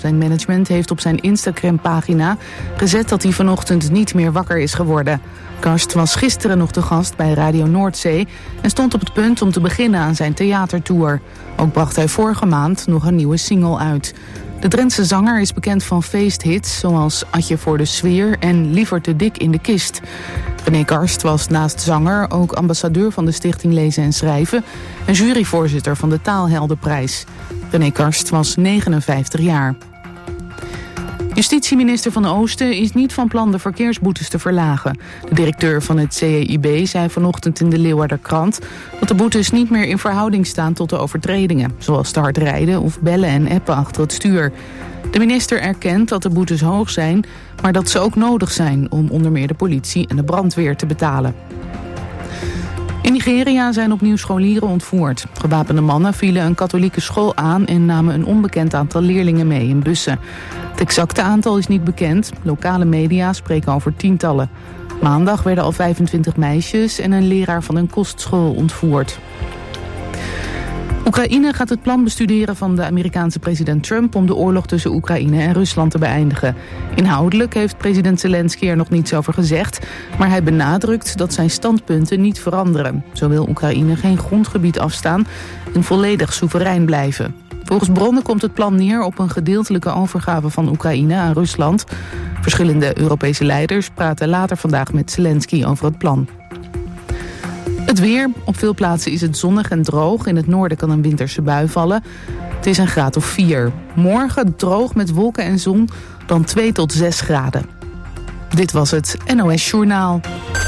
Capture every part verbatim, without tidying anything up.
Zijn management heeft op zijn Instagram-pagina gezet dat hij vanochtend niet meer wakker is geworden. Karst was gisteren nog te gast bij Radio Noordzee en stond op het punt om te beginnen aan zijn theatertour. Ook bracht hij vorige maand nog een nieuwe single uit. De Drentse zanger is bekend van feesthits zoals Atje voor de sfeer en Liever te dik in de kist. René Karst was naast zanger ook ambassadeur van de Stichting Lezen en Schrijven en juryvoorzitter van de Taalheldenprijs. René Karst was negenenvijftig jaar. Justitieminister Van Oosten is niet van plan de verkeersboetes te verlagen. De directeur van het C E I B zei vanochtend in de Leeuwarderkrant dat de boetes niet meer in verhouding staan tot de overtredingen, zoals te hard rijden of bellen en appen achter het stuur. De minister erkent dat de boetes hoog zijn, maar dat ze ook nodig zijn om onder meer de politie en de brandweer te betalen. In Nigeria zijn opnieuw scholieren ontvoerd. Gewapende mannen vielen een katholieke school aan en namen een onbekend aantal leerlingen mee in bussen. Het exacte aantal is niet bekend. Lokale media spreken over tientallen. Maandag werden al vijfentwintig meisjes en een leraar van een kostschool ontvoerd. Oekraïne gaat het plan bestuderen van de Amerikaanse president Trump om de oorlog tussen Oekraïne en Rusland te beëindigen. Inhoudelijk heeft president Zelensky er nog niets over gezegd, maar hij benadrukt dat zijn standpunten niet veranderen. Zo wil Oekraïne geen grondgebied afstaan en volledig soeverein blijven. Volgens bronnen komt het plan neer op een gedeeltelijke overgave van Oekraïne aan Rusland. Verschillende Europese leiders praten later vandaag met Zelensky over het plan. Het weer. Op veel plaatsen is het zonnig en droog. In het noorden kan een winterse bui vallen. Het is een graad of vier. Morgen droog met wolken en zon, dan twee tot zes graden. Dit was het N O S Journaal.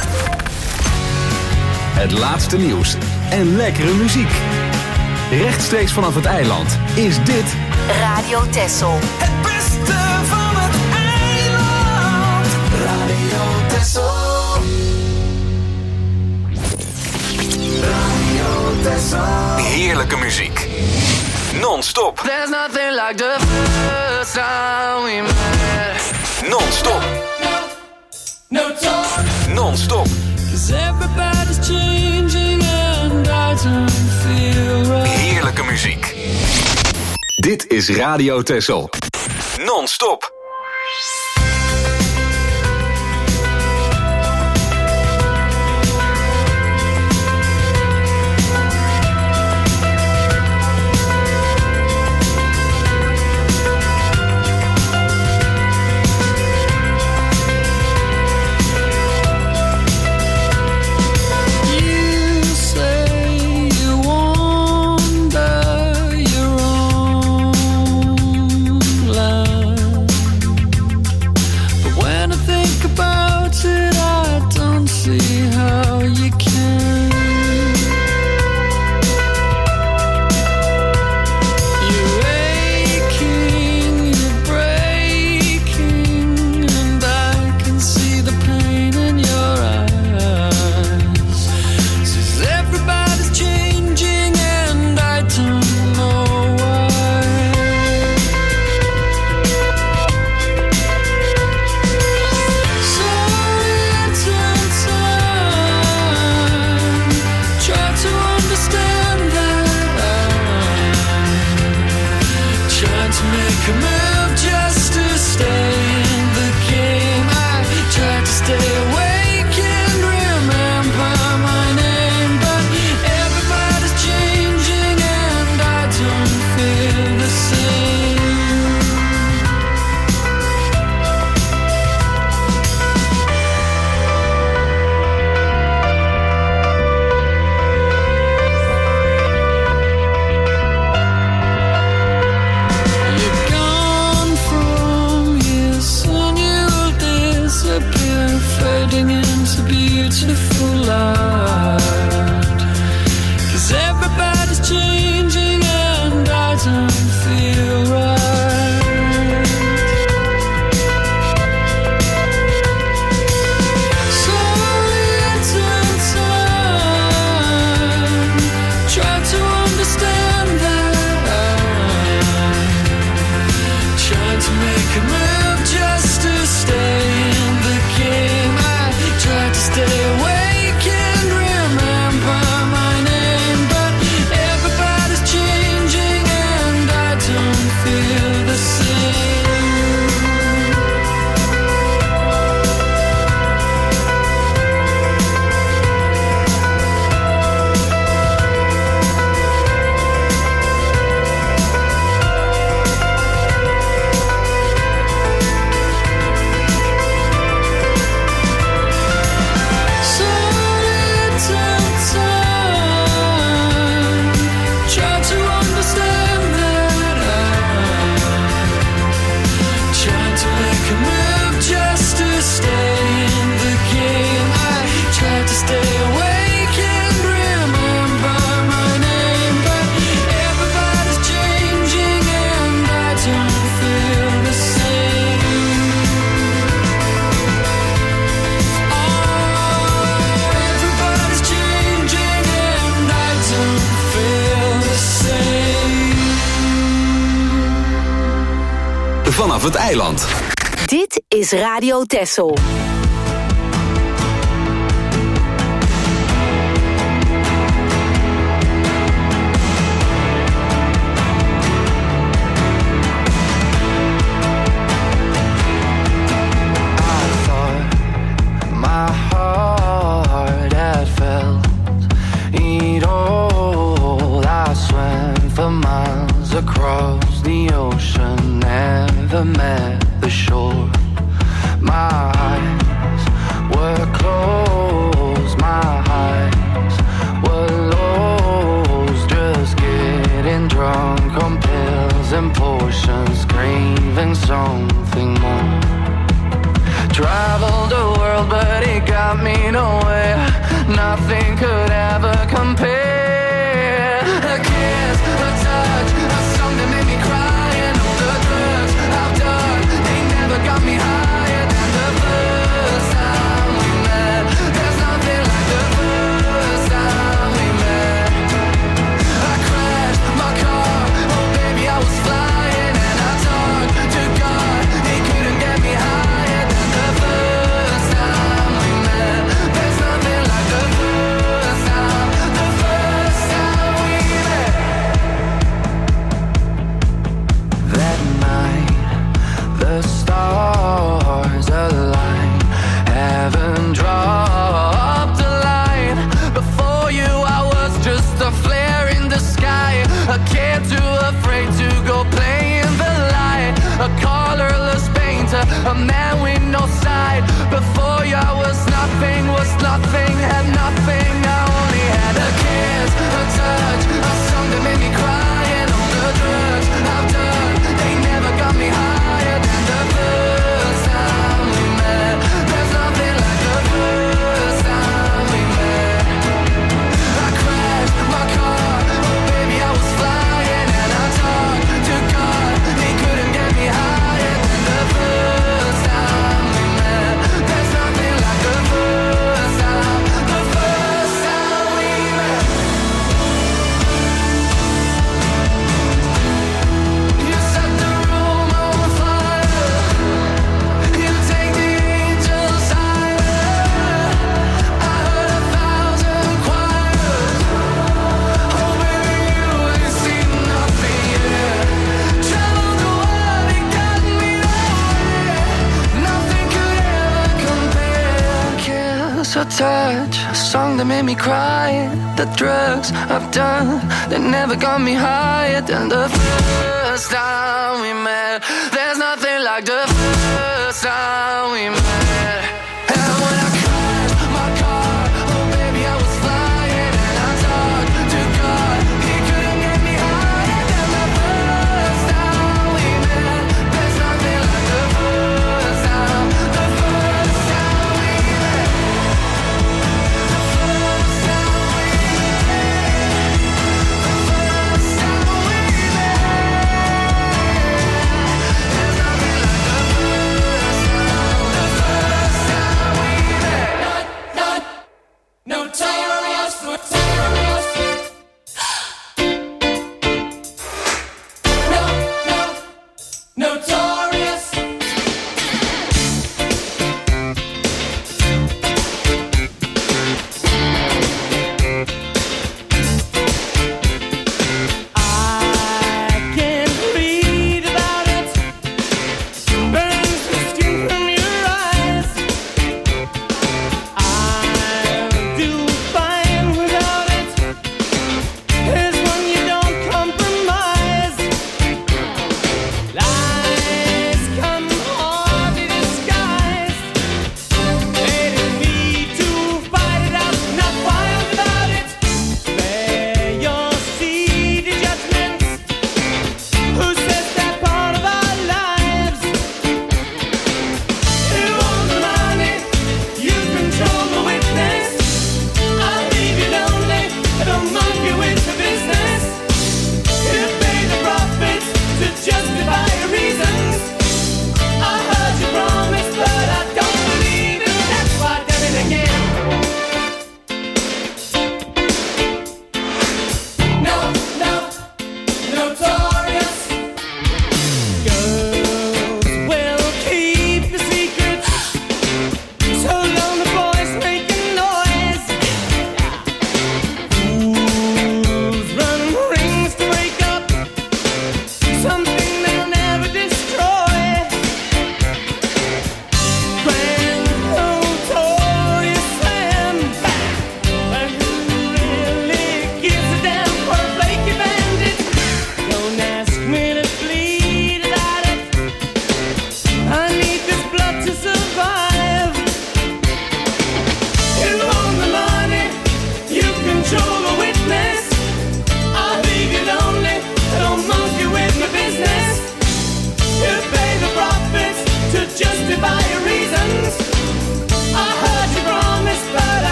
Het laatste nieuws en lekkere muziek. Rechtstreeks vanaf het eiland is dit Radio Texel. Het beste van het eiland. Radio Texel. Radio Texel. heerlijke muziek. Non-stop. There's nothing like the first time we met. Non-stop. No, no talk. Non-stop. 'Cause everybody's changing and I don't feel right. Heerlijke muziek. Dit is Radio Texel. Non-stop. vanaf het eiland. Dit is Radio Texel. Across the ocean, never met the shore. My eyes were closed, my eyes were lost, just getting drunk on pills and potions, craving something more. Traveled the world, but it got me nowhere. Nothing could ever compare. A kiss, a touch, a song that made me cry, and all the drugs I've done, they never got me higher than the first time we met. There's nothing like the first time we met. I crashed my car, oh baby I was flying, and I talked to God, he couldn't get me higher than the first time we met. There's nothing like the first time, the first time we met. That night, the stars aligned, heaven dropped a line. Before you I was just a flare in the sky, a kid too afraid to go play in the light, a colorless painter, a man with no side. Before you I was nothing, was nothing, had nothing. I only had a kiss, a touch, a song that made me cry, and all the drugs I've done, they never got me higher than the first time we met. There's nothing like the first time we met. I crashed my car, oh baby I was flying, and I talked to God, he couldn't get me higher than the first time we met. There's nothing like the first time, the first time we met. You set the room on fire, you take the angels higher. I heard a thousand choirs, oh baby you ain't seen nothing yet. Traveled the world, it got me nowhere. Nothing could ever compare. Kiss or touch, a song that made me cry. The drugs I've done, they never got me higher than the first time we met. There's nothing like the first time we met. And when I crashed my car, oh baby I was flying, and I talked to God, he couldn't get me higher than the first time we met. There's nothing like the first time, the first time we met. The first time we met. The first time we met. There's nothing like the first time, the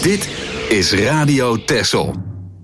Dit is Radio Texel.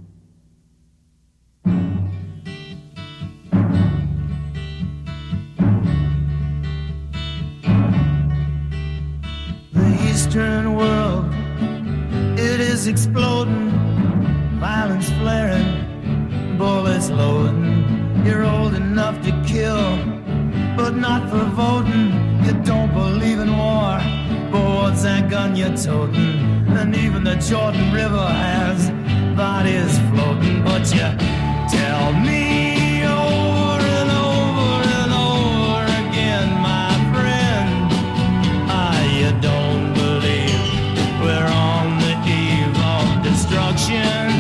The Eastern world, it is exploding, violence flaring, bullets loading. You're old enough to kill, but not for voting. You don't believe in war, but what's that gun you're toting? And even the Jordan River has bodies floating. But you tell me over and over and over again, my friend, ah, you don't believe we're on the eve of destruction.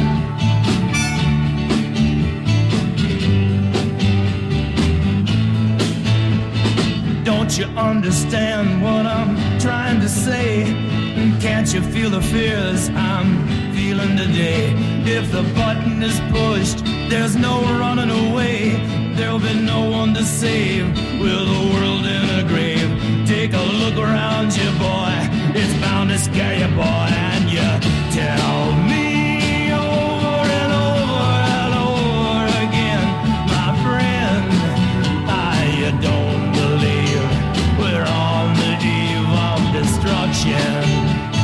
Don't you understand what I'm trying to say? Can't you feel the fears I'm feeling today? If the button is pushed, there's no running away. There'll be no one to save with the world in a grave. Take a look around you, boy. It's bound to scare you, boy. And you tell me over and over and over again, my friend, ah, you don't believe we're on the eve of destruction.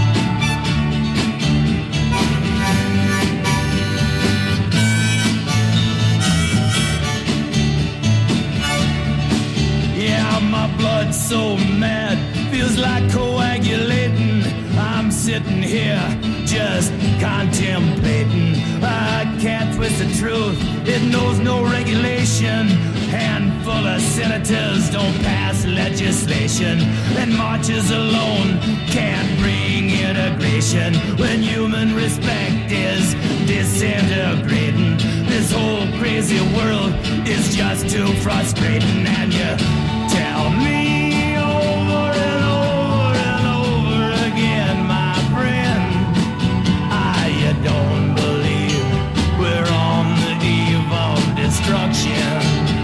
Blood so mad, feels like coagulating. I'm sitting here just contemplating. I can't twist the truth, it knows no regulation. Handful of senators don't pass legislation, and marches alone can't bring integration. When human respect is disintegrating, this whole crazy world is just too frustrating. And you tell me over and over and over again, my friend, ah, you don't believe we're on the eve of destruction.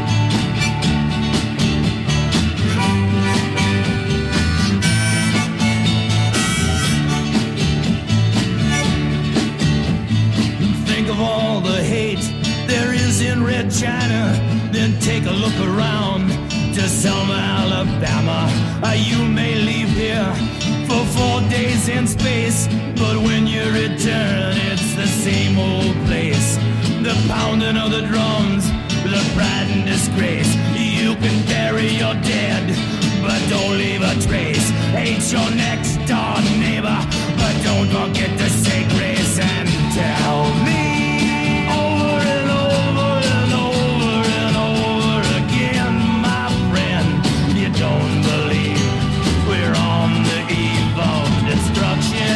Think of all the hate there is in Red China, then take a look around to Selma, Alabama. Uh, you may leave here for four days in space, but when you return, it's the same old place. The pounding of the drums, the pride and disgrace. You can bury your dead, but don't leave a trace. Hate your next door neighbor, but don't forget to say grace. And tell me over and over and over and over again, my friend, you don't believe we're on the eve of destruction.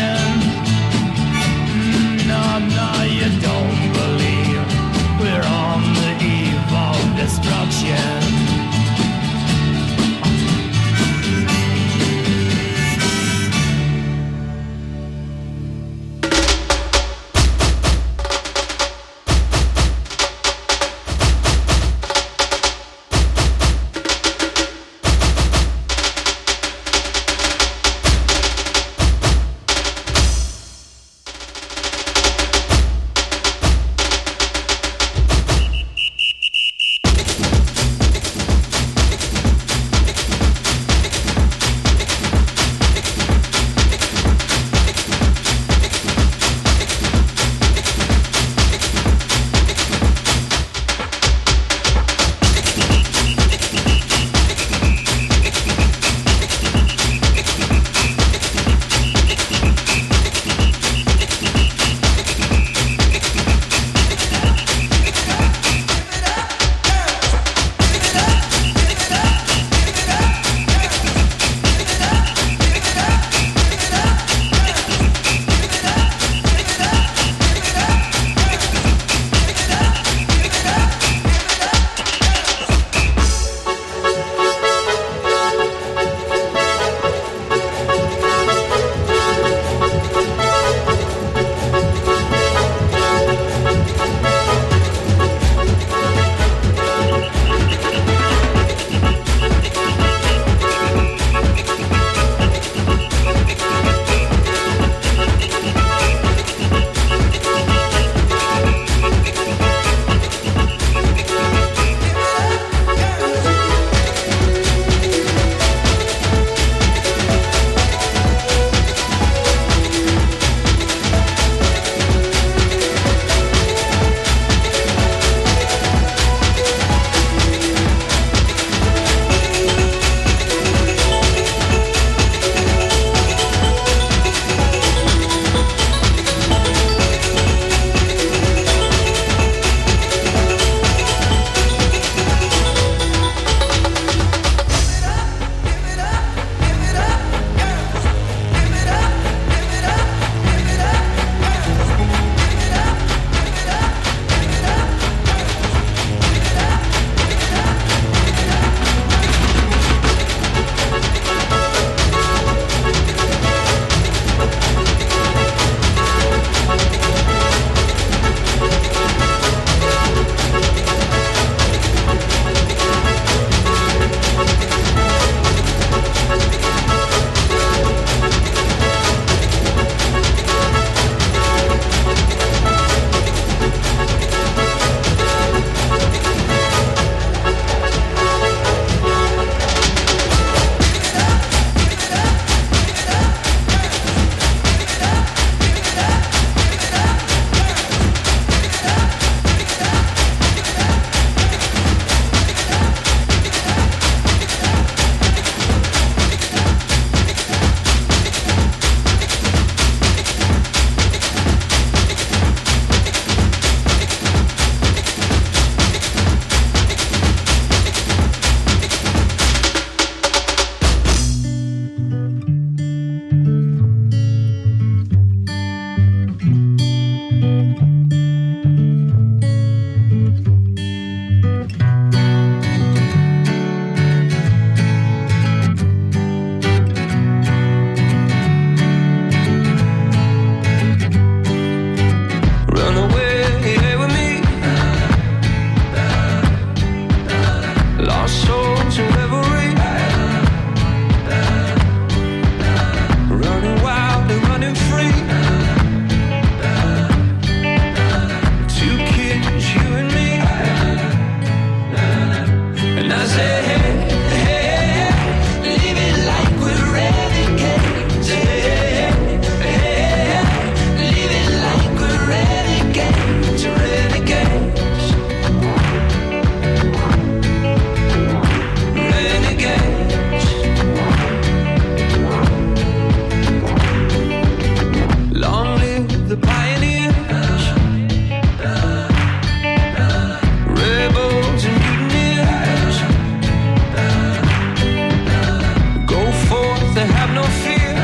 no fear.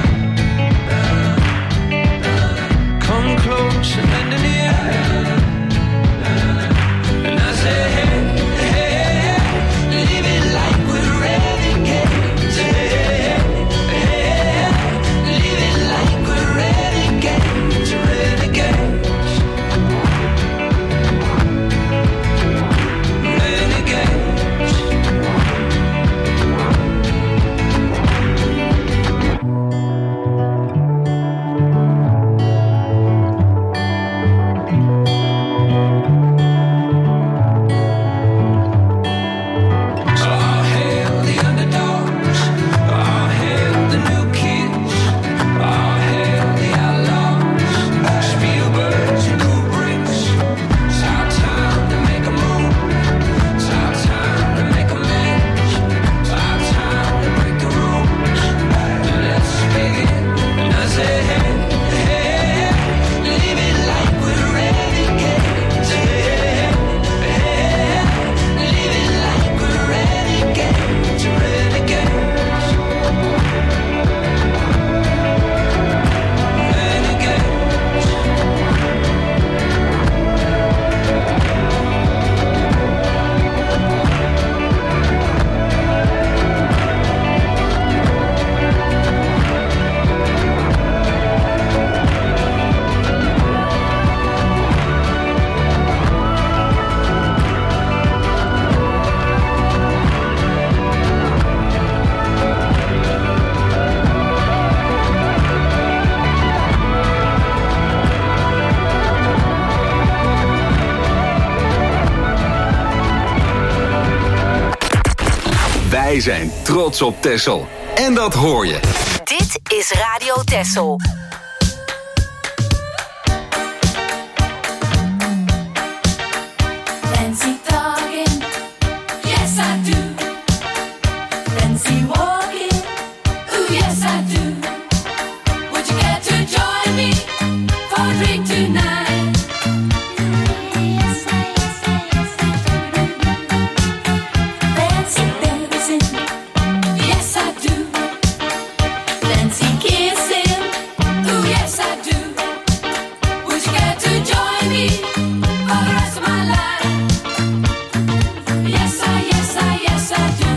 Come close and lend an ear. And I say, hey, hey, hey, leave it like we're renegades. Hey, hey, hey, leave it like we're renegades, renegades. Wij zijn trots op Texel. En dat hoor je. Dit is Radio Texel. Fancy talking, yes I do. Fancy walking, ooh yes I do. Would you care to join me for a drink tonight? Yes I, yes I, yes I do. Fancy dancing, yes I do. Fancy kissing, ooh yes I do. Would you care to join me for the rest of my life? Yes I, yes I, yes I do.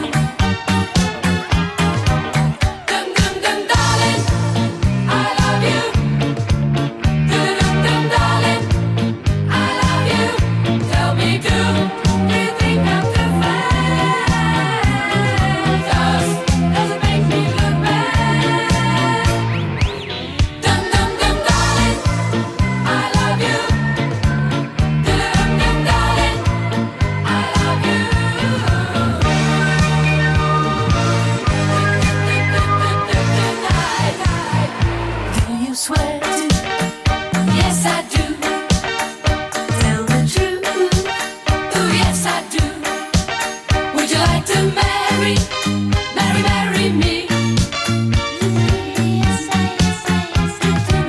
Dum dum dum darling, I love you. Dum dum dum darling, I love you. Tell me, do you think I'm too fast? Does does it make me look bad? Dum dum dum darling, I love you. Dum dum dum darling, I love you. Do you swear to? Yes, I do. Tell the truth. Ooh, yes, I do. Would you like to marry, marry, marry me? Yes, I, yes, I, yes, I do.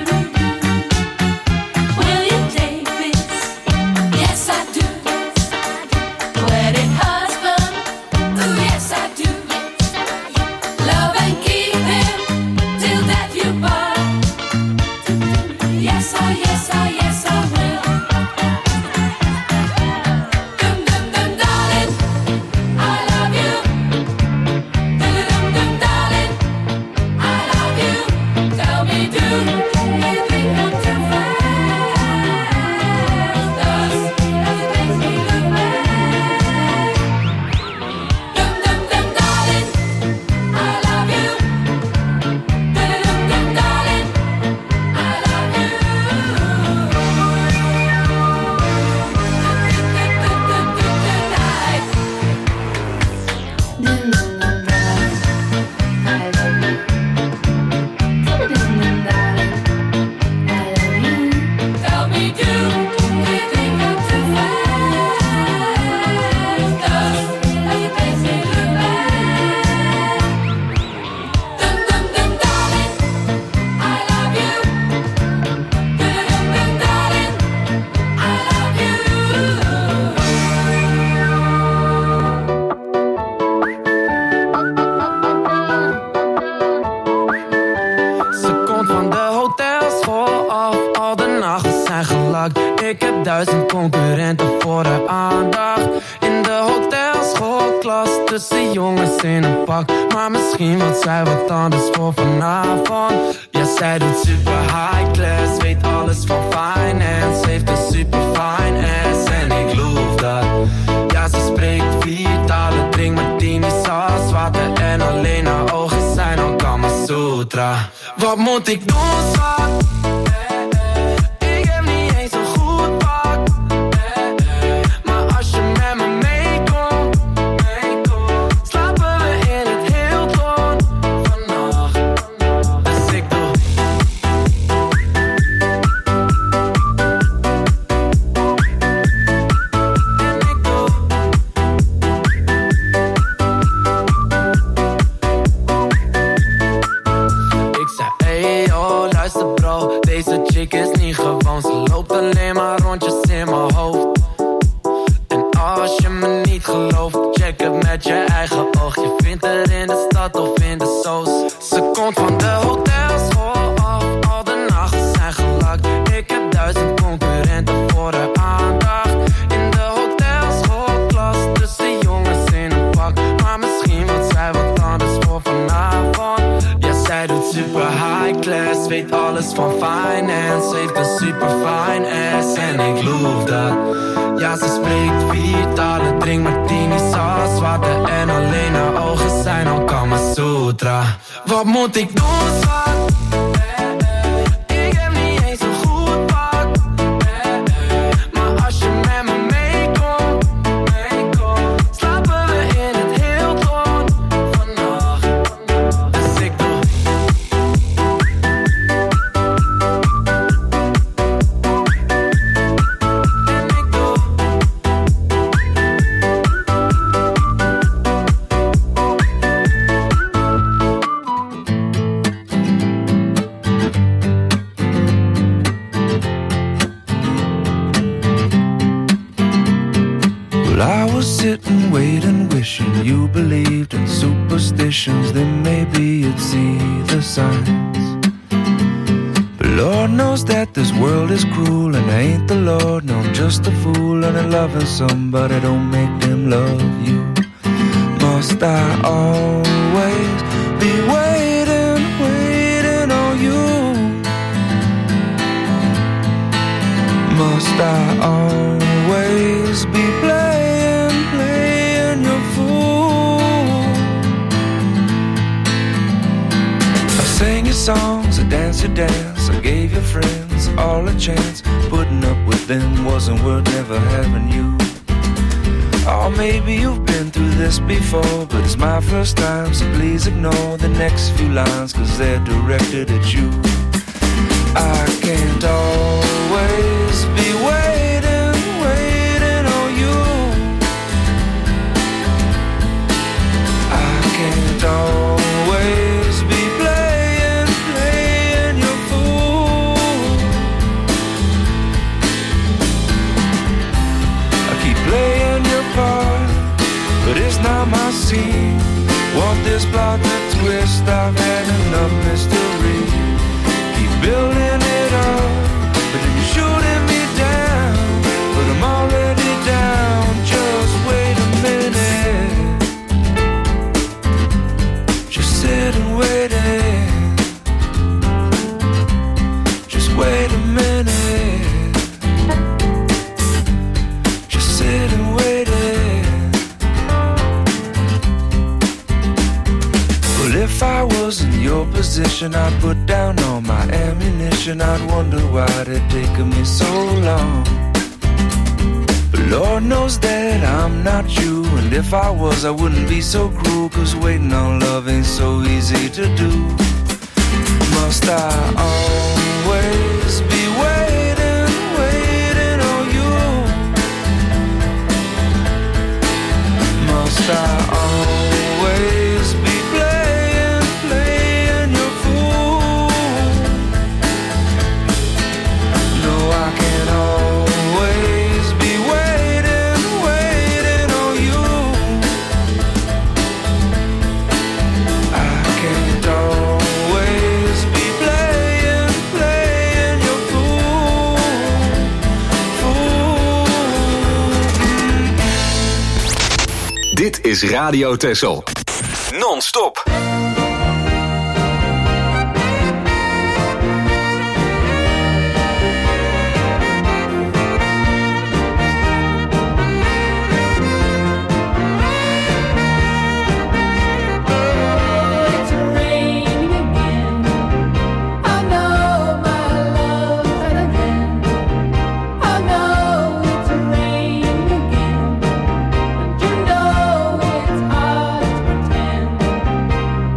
Will you take this? Yes, I do. Wedding husband. Ooh, yes, I do. Love and keep him till death you part. Yes, I, yes, I, yes, I will. Dum dum dum darling, I love you. Dum dum dum darling, I love you. Tell me, do you think I'm too fast? Does does it make me look bad? Dum dum dum darling, I love you. Ik heb duizend concurrenten voor de aandacht. In de hotelschoolklas tussen jongens in een pak. Maar misschien wil zij wat anders voor vanavond. Ja, zij doet super high class, weet alles van finance. Heeft een super fine ass en ik loof dat. Ja, ze spreekt vier talen, drinkt martini, saus, water en alleen haar ogen zijn al Kama Sutra. Wat moet ik doen, schat? Wat moet ik doen, schat? Ik heb niet eens een goed pak. Maar als je met me meekomt, meekomt, slapen we in het Hilton vannacht. Dus ik doe. En ik doe. Sitting, waiting, wishing you believed in superstitions. Then maybe you'd see the signs. But Lord knows that this world is cruel, and I ain't the Lord, no, I'm just a fool. And I'm loving somebody, don't make them love you. Must I always be waiting, waiting on you? Must I always be playing, playing your fool? I sang your songs, I danced your dance, I gave your friends all a chance. Putting up with them wasn't worth never having you. Oh, maybe you've been through this before, but it's my first time, so please ignore the next few lines, cause they're directed at you. I can't always be waiting, waiting on you. I can't always be playing, playing your fool. I keep playing your part, but it's not my scene. Want this plot to twist, I've had enough mystery. Keep building it up, but then you're shooting me down. But I'm already down, just wait a minute. Just sit and wait it. Just wait a minute. Just sit and wait it. Well, if I was in your position, I'd put down all my ammunition. I'd wonder why it taken me so long. But Lord knows that I'm not you, and if I was, I wouldn't be so cruel, cause waiting on love ain't so easy to do. Must I always be waiting, waiting on you? Must I always be playing, playing your fool? No, I can't always be waiting, waiting on you. I can't always be playing, Dit is Radio Texel. Non-stop. You know it's hard to pretend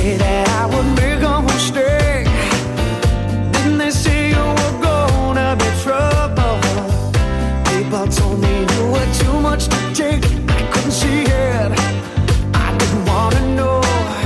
say that I would make a mistake? Didn't they say you were gonna be trouble? People told me you were too much to take. I couldn't see it. I didn't wanna know.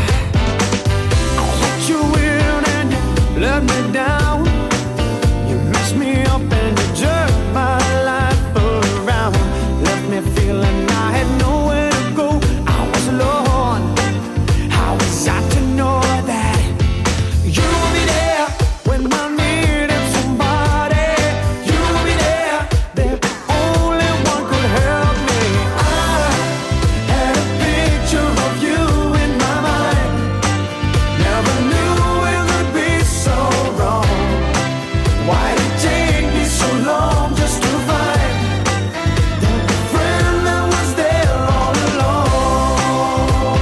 I let you in and you let me down. You messed me up and you turned my life around. Left me feeling I had nowhere to go. I was alone. How was I to know that you would be there when I needed somebody? You would be there, the only one could help me. I had a picture of you in my mind. Never knew it would be so wrong. Why did it take me so long just to find the friend that was there all along?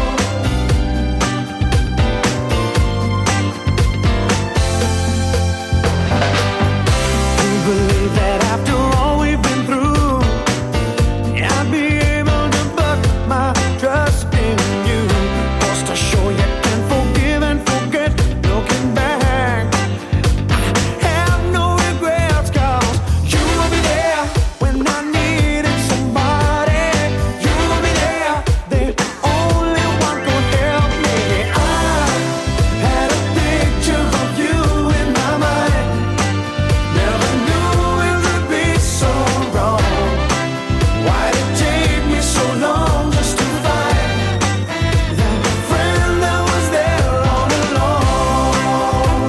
You believe that after all we've been through, I'd be able to put my trust in you. Just to show you can forgive and forget. Looking back, I have no regrets, 'cause you will be there when I needed somebody. You will be there, the only one could help me. I had a picture of you in my mind. Never knew it would be so wrong. Why did it take me so long just to find that friend that was there all along?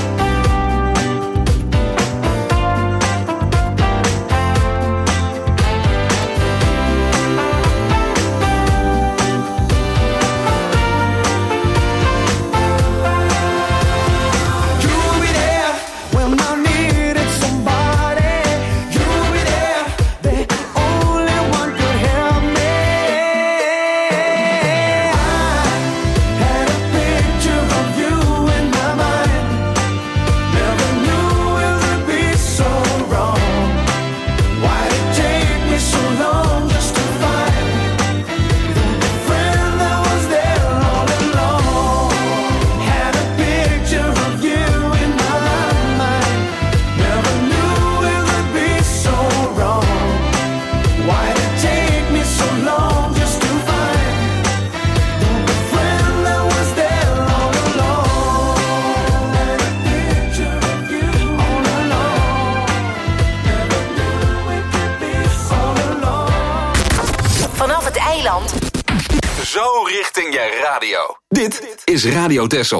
You will be there when I needed somebody. You will be there, the only one could help me. I had a picture of you in my mind. Never knew it would be so wrong. Why did it take me so long just to find the friend that was there all along? Had a picture of you in my mind. Never knew it would be so wrong. Why did it take me so long just to find the friend that was there all along? Had a picture of you all along. Never knew it could be all along. Vanaf het eiland. Zo richting je radio. Dit is Radio Texel.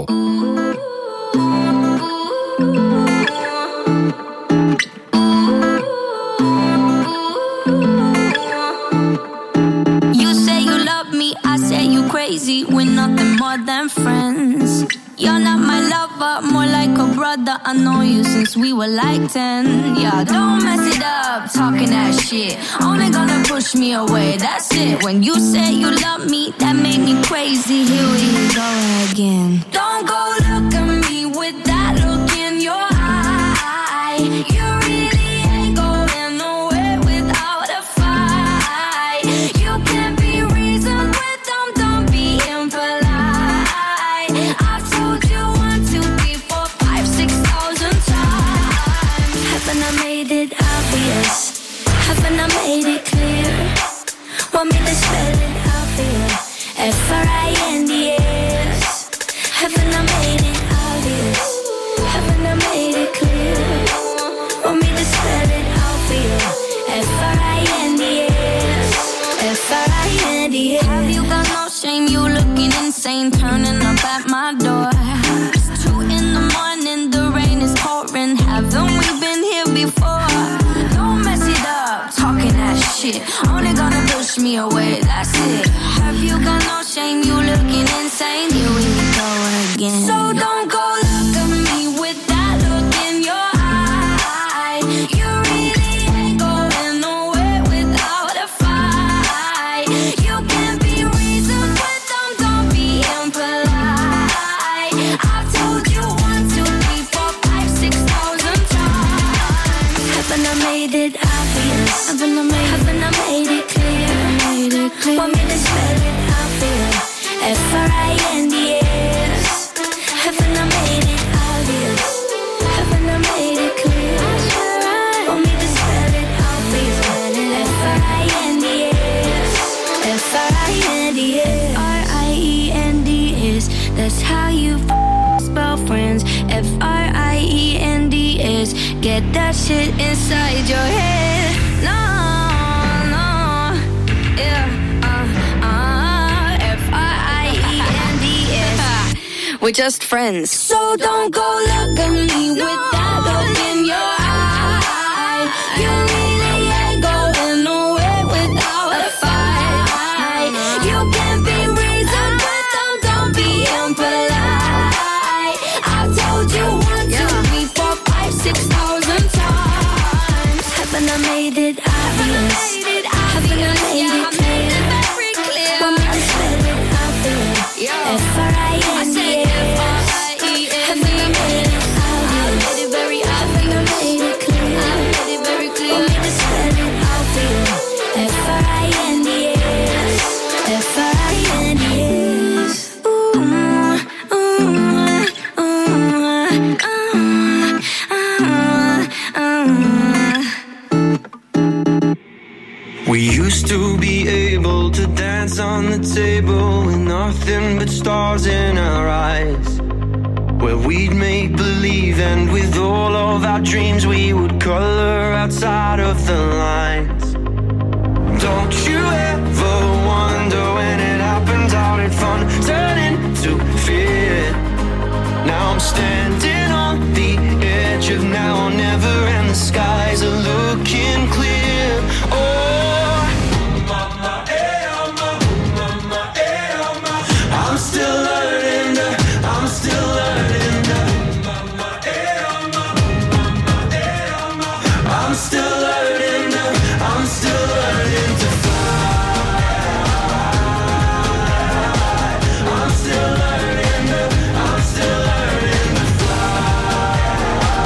You say you love me, I say you crazy. We're nothing more than friends. You're not my lover, more like a brother. I know you since we were like ten. Yeah, don't mess it up, talking that shit. Only gonna push me away, that's it. When you say you love me, that made me crazy. Here we go again. Don't go look at me with that look in your eye. You really ain't going nowhere without a fight. You can't be reasoned with them, don't be impolite. I've told you one, two, three, four, five, six thousand times. Haven't I made it obvious? Haven't I made it clear? Want me to spell it out for you? F R I N D S. Haven't I made it obvious? Haven't I made it clear? Want me to spell it out for you? F R I N D S. F R I N D S. Have you got no shame? You looking insane, turning up at my door. It's two in the morning, the rain is pouring. Haven't we been here before? Don't mess it up, talking that shit. Only gonna push me away, that's it. Have you got no shame? You looking insane. Here we go again. So don't go look at me with that look in your eye. You really ain't going nowhere without a fight. You can't be reasoned with them, don't be impolite. I've told you one, two, three, four, five, six thousand times. Haven't I made it obvious? Haven't I made, haven't I made it clear? Made it clear. Want me to spell it out for you? F R I N D S. That's how you f- spell friends. F R I E N D S. Get that shit inside your head. No, no, yeah, uh, uh, F R I E N D S. We're just friends. So don't go look at me with that look in your eye. You really ain't going nowhere without a fight. You can be reasoned, but don't, don't be impolite. I've told you one, two, three, four, five, six thousand times. Haven't I made it obvious? Haven't I made it clear? Want me to spell it obvious? F R I N D S. Haven't I made it obvious? Haven't I made it clear? Want me to spell it obvious? F R I N D S. F R I N D S. Ooh, ooh, ooh, ooh, ooh. We used to be able to dance on the table with nothing but stars in our eyes, where we'd make believe, and with all of our dreams we would color outside of the lines. Don't you ever wonder when it happens how did fun turn into fear? Now I'm standing on the edge of now or never, and the skies are looking clear. Oh, mama, eh, oh, mama, mama, eh, oh, mama. I'm still learning, to, I'm still learning. To, mama, eh, oh, mama, mama, eh, oh, mama. I'm still learning, to, I'm still learning to fly. I'm still learning, to, I'm still learning to fly.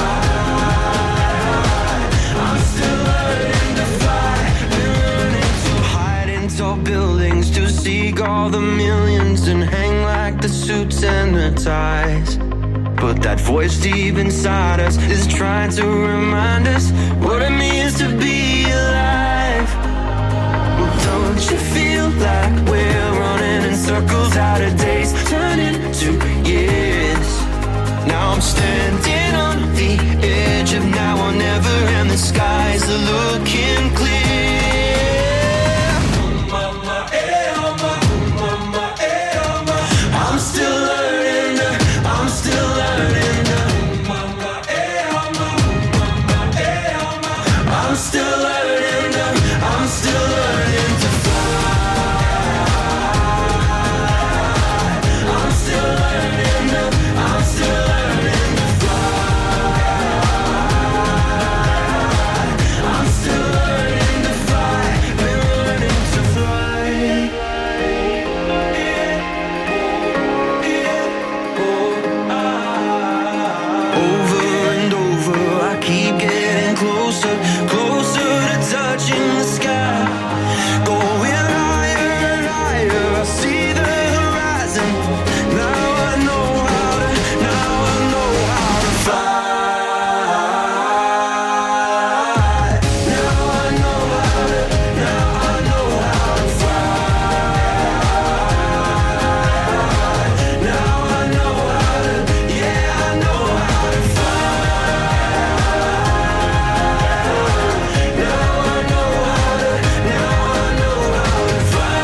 I'm still learning to fly. Been learning to hide in tall buildings, to seek all the millions and hang like the suits and the ties. But that voice deep inside us is trying to remind us what it means to be alive. Well, don't you feel like we're running in circles, out of days turn into years? Now I'm standing on the edge of now or never, and the skies are looking clear. Mama, eh, oh, mama, mama, eh, oh, mama. I'm still learning, to, I'm still learning. To, mama, eh, oh, mama, mama, eh, oh, mama. I'm still learning, to, I'm still learning to fly. I'm still learning, to, I'm still learning to fly. I'm still learning to fly. Been learning to fly. Over and over, I keep getting closer, closer to touching the sky. Going higher and higher, I see the horizon. Now I know how to, now I know how to fly. Now I know how to, now I know how to fly. Now I know how to, yeah, I know how to fly. Now I know how to, now I know how to fly.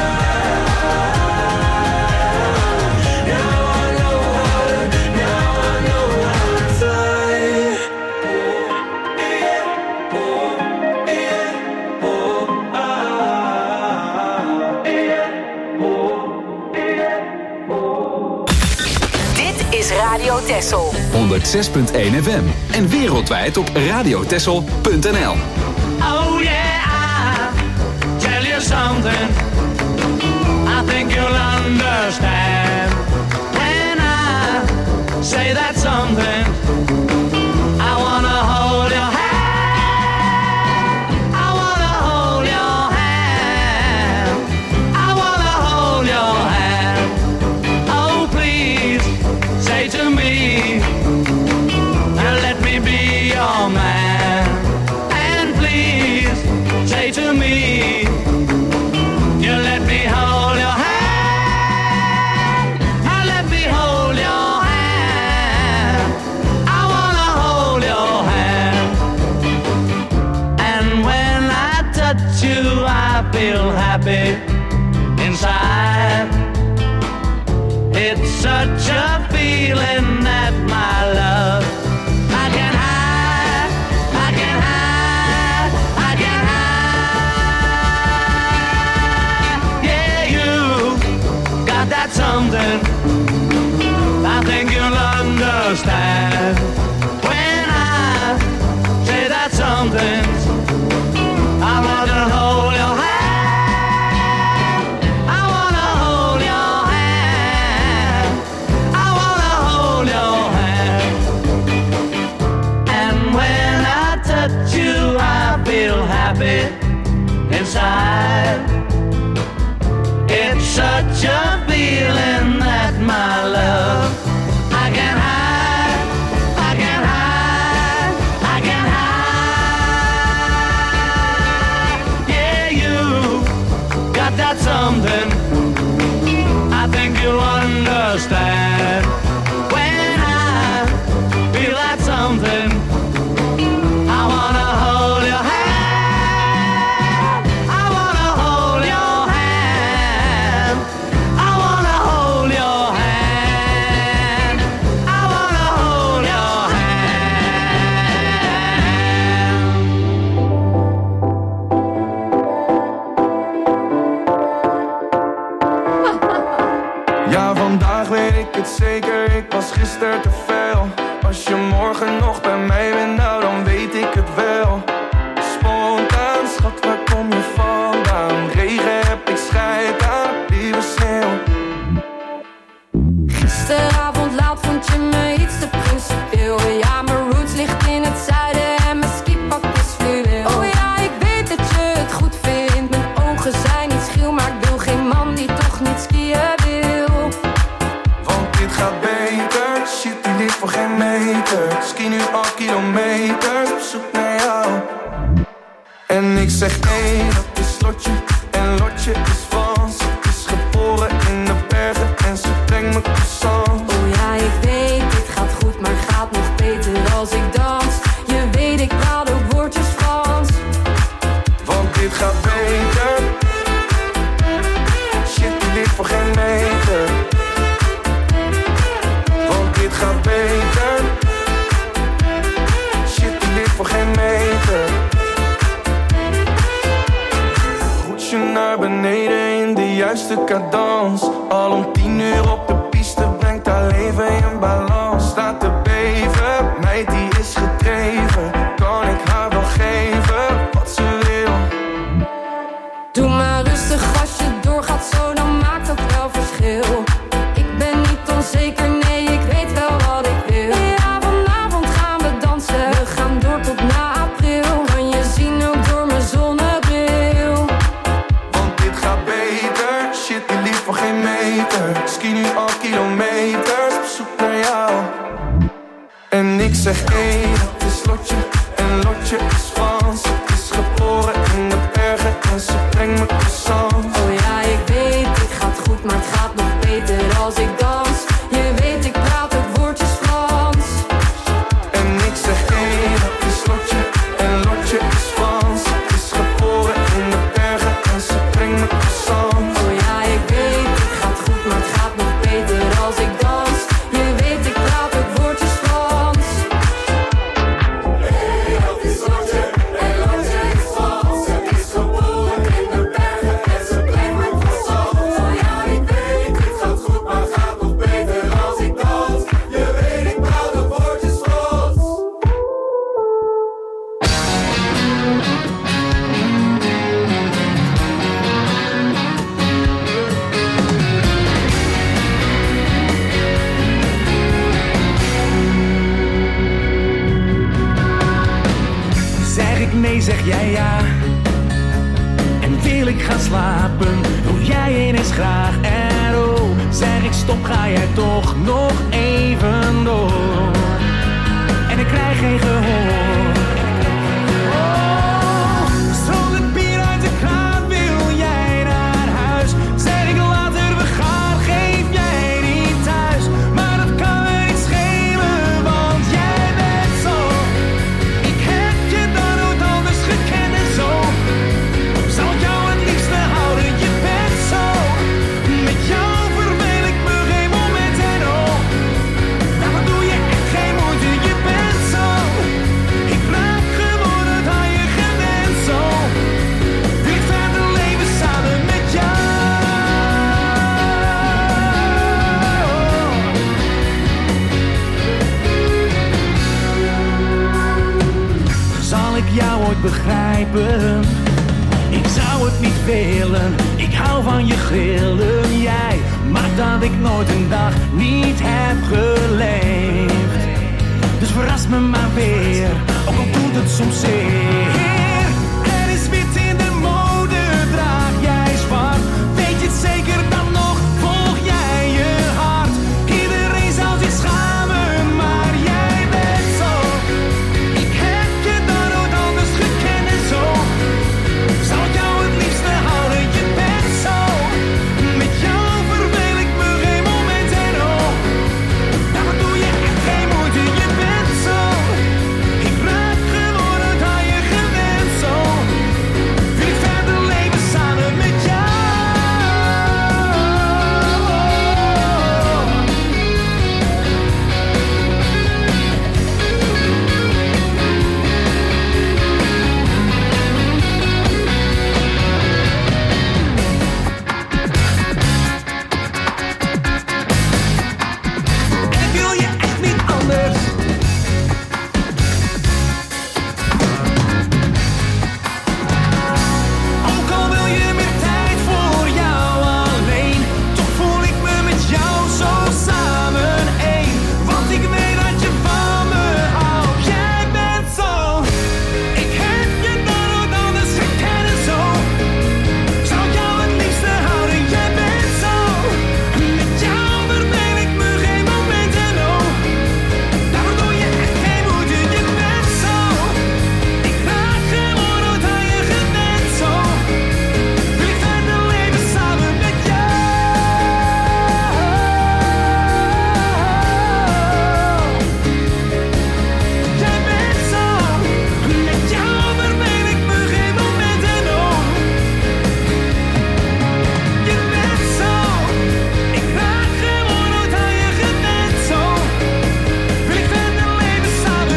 Now I know how to, now I know how to fly. Oh, yeah, oh, yeah, oh, ah, yeah, oh, yeah, oh. Dit is Radio Texel. honderd zes punt één F M en wereldwijd op radiotessel punt n l. Oh yeah, I'll tell you something I think you'll understand when I say that something. I wanna hold your hand. I wanna hold your hand. I wanna hold your hand. Oh please, say to me, let me be your man. And please, say to me, you let me hold your hand. I let me feel happy inside. It's such a feeling that my love I can hide, I can hide, I can hide. Yeah, you got that something I think you'll understand when I say that something. I wanna hold your hand, I wanna hold your hand, I wanna hold your hand. And when I touch you, I feel happy inside. It's such a feeling that my love I can hide, I can hide, I can hide. Yeah, you got that something I think you'll understand when I feel that something. I wanna hold your hand, I wanna hold your hand, I wanna hold your hand, I wanna hold your Ja, vandaag weet ik het zeker, ik was gisteren te veel. Als je morgen nog bij mij bent, nou dan weet ik het wel. Spontaan, schat, waar kom je vandaan? Regen heb ik scheid aan, lieve sneeuw. Gisteravond laat vond je me iets te principieel. Ja, mijn roots ligt in het zuiden en mijn skipak is fluweel. Oh ja, ik weet dat je het goed vindt. Mijn ogen zijn niet schil, maar ik wil geen man die toch niet skiën wil. Want dit gaat beter, shit die ligt voor geen meter. Ski nu al kilometers, op zoek naar jou. En ik zeg nee, dat is Lotje. En Lotje is Frans. Ze is geboren in de bergen en ze brengt me croissant. Oh ja, ik weet, dit gaat goed, maar gaat nog beter als ik dans. Je weet, ik praat ook woordjes Frans. Want dit gaat beter, shit die ligt voor geen meter. Want dit gaat beter, shit die ligt voor geen meter. Roetje naar beneden in de juiste cadans. Al om tien uur op de piste brengt haar leven in balans. Staat te beven, meid die is gedreven. Kan ik haar wel geven wat ze wil? Doe maar rustig als je doorgaat zo, dan maakt dat wel verschil. Ik ben niet onzeker, nee, ik weet wel wat ik wil. Ja, vanavond gaan we dansen, we gaan door tot na april. Kan je zien ook door mijn zonnebril. Want dit gaat beter, shit die ligt voor geen meter. Ski nu al kilometers, op zoek naar jou. En ik zeg hey, dat is Lotje. En Lotje is Frans. Ze is geboren in de bergen en ze brengt me croissant. Oh ja, ik weet, dit gaat goed, maar het gaat nog beter als ik dans. Je weet, ik praat ook woordjes Frans. En ik zeg hey, dat is Lotje. En Lotje is Frans. Ze is geboren in de bergen en ze brengt me croissant. Oh ja, ik weet, dit gaat goed, maar het gaat nog beter als ik dans. Je weet, ik praat ook woordjes Frans. Hey, dat is Lotje. En Lotje is Frans. Ze is geboren in de bergen en ze brengt me croissant. Oh ja, ik weet, dit gaat goed, maar het gaat nog beter als ik dans. Je weet, ik praat ook woordjes Frans. Zeg ik nee, zeg jij ja. En wil ik gaan slapen, doe jij ineens graag. En oh, zeg ik stop, ga jij toch nog even door. En ik krijg geen gehoor. Oh, stroom het bier uit de kraan, wil jij naar huis? Zeg ik later, we gaan, geef jij niet thuis. Maar dat kan me niet schelen, want jij bent zo. Ik heb je dan nooit anders gekend en zo. Zou ik jou het liefste begrijpen. Ik zou het niet willen, ik hou van je grillen. Jij maakt dat ik nooit een dag niet heb geleefd. Dus verras me maar weer, ook al doet het soms zeer. Er is wit in de mode, draag jij zwart. Weet je het zeker dan nog, volg jij je hart. Iedereen zou zich schamen, maar jij bent zo. Ik heb je dan nooit anders gekend en zo. Zou ik jou het liefste houden, je bent zo. Met jou verveel ik me geen moment en oh. Daarom doe je echt geen moeite, je bent zo. Ik raak gewoon aan je gewend zo. Wil ik verder leven samen met jou. En ik wil je echt niet anders. Ook al wil je meer tijd voor jou alleen, toch voel ik me met jou zo samen één. Want ik weet dat je van me houdt, jij bent zo. Ik heb je dan nooit anders gekend en zo. Zou ik jou het liefste houden, jij bent zo. Met jou verveel ik me geen moment en oh. Daarom doe je echt geen moeite, je bent zo. Ik raak gewoon nooit aan je gewend zo. Wil ik verder leven samen met jou. Jij bent zo. Met jou verveel ik me geen moment en oh. Je bent zo. Ik raak gewoon nooit aan je gewend zo. Wil ik verder leven samen.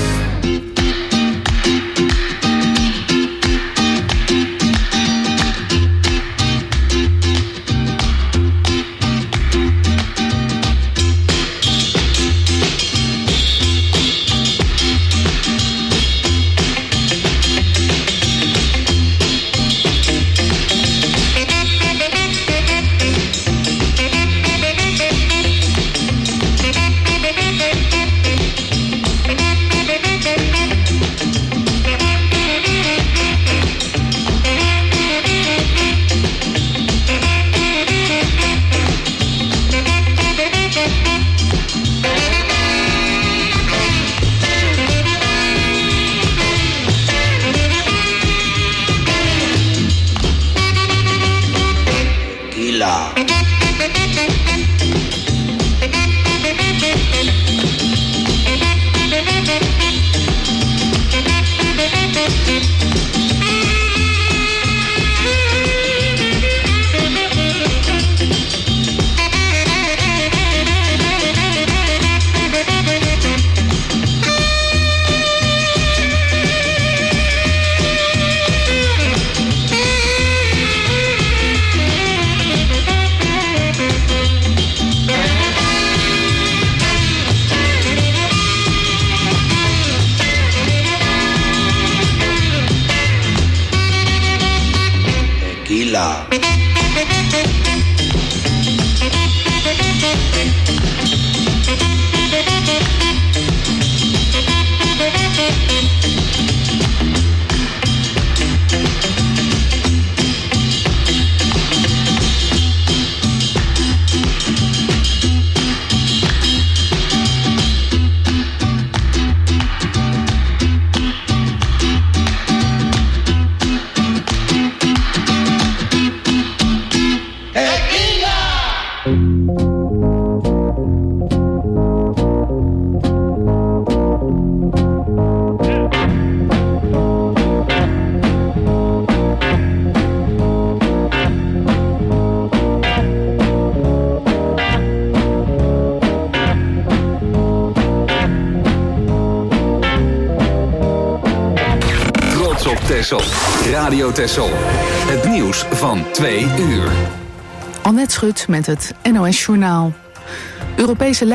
Texel. Radio Texel. Het nieuws van twee uur. Annette Schut met het N O S Journaal. Europese